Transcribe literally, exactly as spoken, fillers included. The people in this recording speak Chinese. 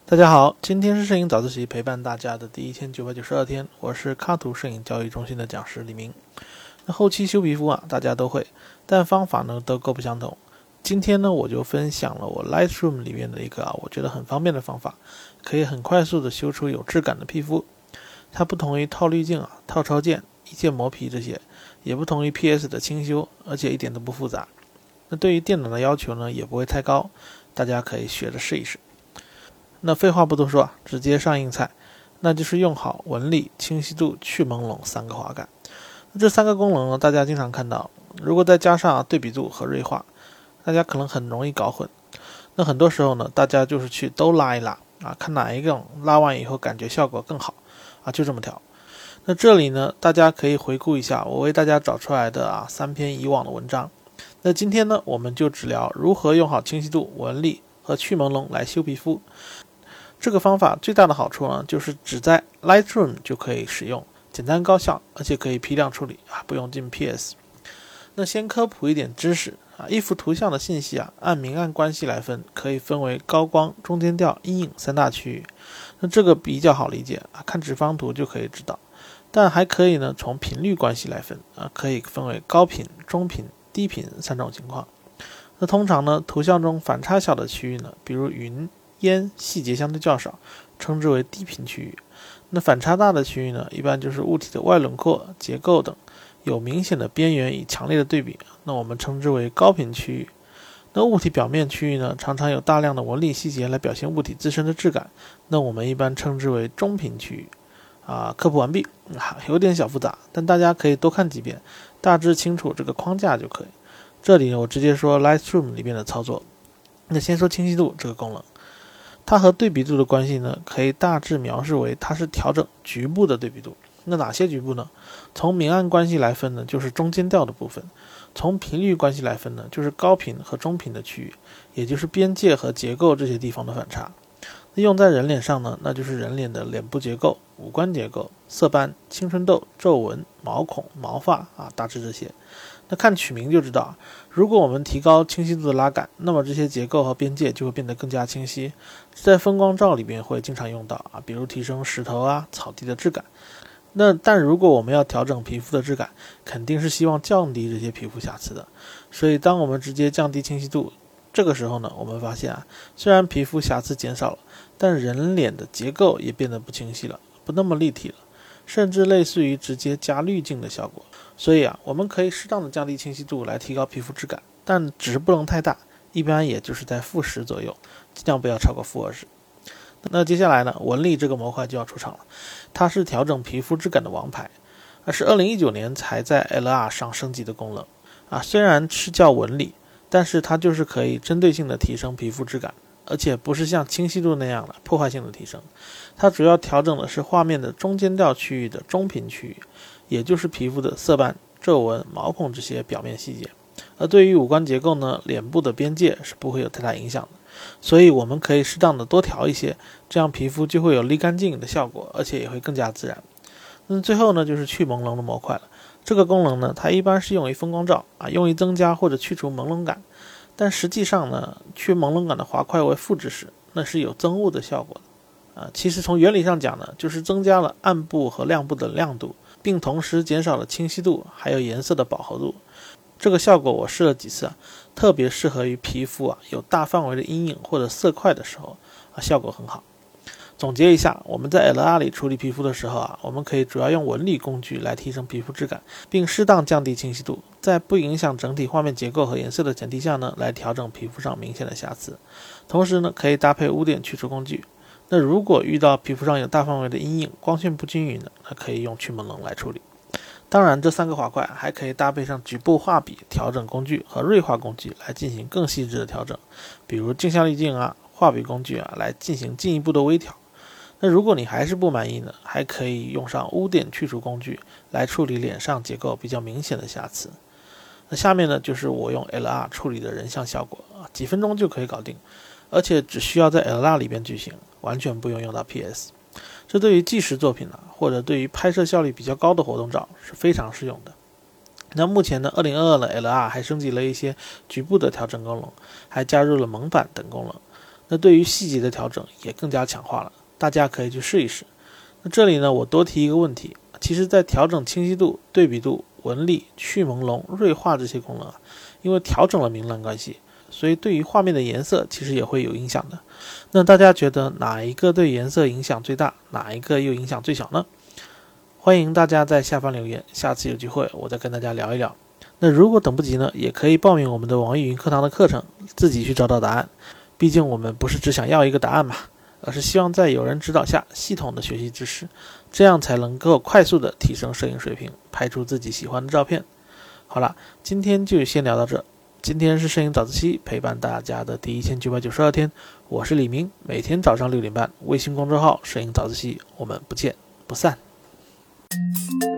大家好，今天是摄影早自习陪伴大家的第一千九百九十二天，我是卡图摄影教育中心的讲师李明。那后期修皮肤啊，大家都会，但方法呢都各不相同。今天呢，我就分享了我 Lightroom 里面的一个啊，我觉得很方便的方法，可以很快速的修出有质感的皮肤。它不同于套滤镜啊、套超键、一键磨皮这些，也不同于 P S 的清修，而且一点都不复杂。那对于电脑的要求呢，也不会太高，大家可以学着试一试。那废话不多说啊，直接上硬菜，那就是用好纹理、清晰度、去朦胧三个滑杆。那这三个功能呢，大家经常看到，如果再加上对比度和锐化，大家可能很容易搞混。那很多时候呢，大家就是去都拉一拉啊，看哪一个拉完以后感觉效果更好啊，就这么调。那这里呢，大家可以回顾一下我为大家找出来的啊三篇以往的文章。那今天呢，我们就只聊如何用好清晰度、纹理和去朦胧来修皮肤。这个方法最大的好处呢，就是只在 Lightroom 就可以使用，简单高效，而且可以批量处理啊，不用进 P S。那先科普一点知识啊，一幅图像的信息啊，按明暗关系来分，可以分为高光、中间调、阴影三大区域。那这个比较好理解啊，看直方图就可以知道。但还可以呢，从频率关系来分啊，可以分为高频、中频、低频三种情况。那通常呢，图像中反差小的区域呢，比如云、烟细节相对较少，称之为低频区域。那反差大的区域呢，一般就是物体的外轮廓、结构等有明显的边缘与强烈的对比，那我们称之为高频区域。那物体表面区域呢，常常有大量的纹理细节来表现物体自身的质感，那我们一般称之为中频区域。啊，科普完毕，啊，有点小复杂，但大家可以多看几遍，大致清楚这个框架就可以。这里呢，我直接说 Lightroom 里面的操作。那先说清晰度这个功能。它和对比度的关系呢，可以大致描述为它是调整局部的对比度。那哪些局部呢？从明暗关系来分呢，就是中间调的部分；从频率关系来分呢，就是高频和中频的区域，也就是边界和结构这些地方的反差。那用在人脸上呢，那就是人脸的脸部结构、五官结构、色斑、青春痘、皱纹、毛孔、毛发啊，大致这些。那看取名就知道，如果我们提高清晰度的拉杆，那么这些结构和边界就会变得更加清晰。在风光照里面会经常用到啊，比如提升石头啊、草地的质感。那但如果我们要调整皮肤的质感，肯定是希望降低这些皮肤瑕疵的。所以当我们直接降低清晰度，这个时候呢，我们发现啊，虽然皮肤瑕疵减少了，但人脸的结构也变得不清晰了，不那么立体了，甚至类似于直接加滤镜的效果。所以啊，我们可以适当的降低清晰度来提高皮肤质感，但值不能太大，一般也就是在负十左右，尽量不要超过负二十。那接下来呢，纹理这个模块就要出场了，它是调整皮肤质感的王牌，而是二零一九年才在 L R 上升级的功能啊。虽然是叫纹理，但是它就是可以针对性的提升皮肤质感，而且不是像清晰度那样的破坏性的提升。它主要调整的是画面的中间调区域的中频区域，也就是皮肤的色斑、皱纹、毛孔这些表面细节。而对于五官结构呢，脸部的边界是不会有太大影响的，所以我们可以适当的多调一些，这样皮肤就会有立干净的效果，而且也会更加自然。那最后呢，就是去朦胧的模块了。这个功能呢，它一般是用于风光照啊，用于增加或者去除朦胧感。但实际上呢，去朦胧感的滑块为负值时，那是有增雾的效果的啊。其实从原理上讲呢，就是增加了暗部和亮部的亮度，并同时减少了清晰度还有颜色的饱和度。这个效果我试了几次啊，特别适合于皮肤啊有大范围的阴影或者色块的时候啊，效果很好。总结一下，我们在 L R 里处理皮肤的时候啊，我们可以主要用纹理工具来提升皮肤质感，并适当降低清晰度，在不影响整体画面结构和颜色的前提下呢，来调整皮肤上明显的瑕疵。同时呢，可以搭配污点去除工具。那如果遇到皮肤上有大范围的阴影，光线不均匀的，那可以用去朦胧来处理。当然，这三个滑块还可以搭配上局部画笔调整工具和锐化工具来进行更细致的调整，比如镜像滤镜啊、画笔工具啊，来进行进一步的微调。那如果你还是不满意呢，还可以用上污点去除工具来处理脸上结构比较明显的瑕疵。那下面呢，就是我用 L R 处理的人像效果啊，几分钟就可以搞定，而且只需要在 L R 里边举行，完全不用用到 P S。这对于纪实作品啊，或者对于拍摄效率比较高的活动照是非常适用的。那目前呢，二零二二的 L R 还升级了一些局部的调整功能，还加入了蒙版等功能。 那对于细节的调整也更加强化了，大家可以去试一试。那这里呢，我多提一个问题，其实在调整清晰度、对比度、纹理、去朦胧、锐化这些功能啊，因为调整了明暗关系，所以对于画面的颜色其实也会有影响的。那大家觉得哪一个对颜色影响最大，哪一个又影响最小呢？欢迎大家在下方留言，下次有机会我再跟大家聊一聊。那如果等不及呢，也可以报名我们的网易云课堂的课程，自己去找到答案。毕竟我们不是只想要一个答案嘛，而是希望在有人指导下系统的学习知识，这样才能够快速的提升摄影水平，拍出自己喜欢的照片。好了，今天就先聊到这。今天是摄影早自习陪伴大家的第一千九百九十二天，我是李明，每天早上六点半，微信公众号摄影早自习，我们不见不散。